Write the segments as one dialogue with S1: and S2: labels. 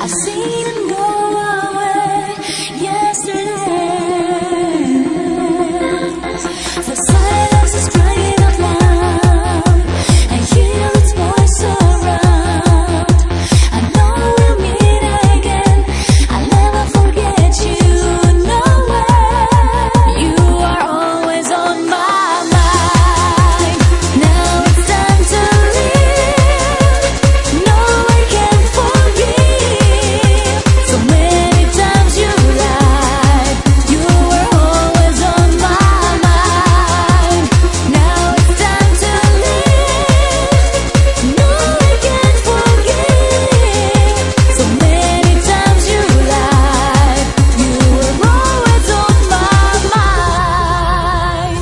S1: seen him go away yesterday. The silence is crying out loud. I hear its voice around. I know we'll meet again. I'll never forget you, no way. You are always on my mind. Now it's time to live. No, I can't forgive. So many times you lied. You were always on my mind. Now it's time to live. No, I can't forgive. So many times you lied. You were always on my mind.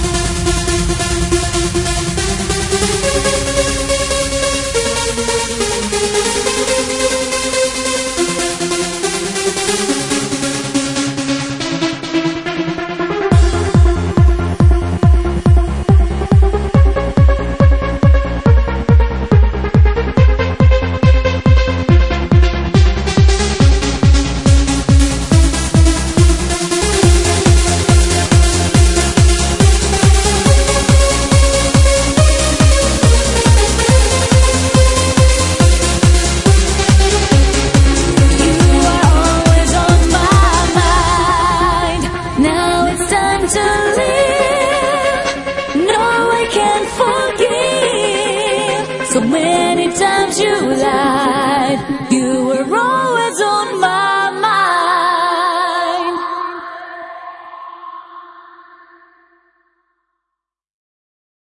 S1: You are always on my mind. Now it's time to live. No, I can't forgive. So many times you lied.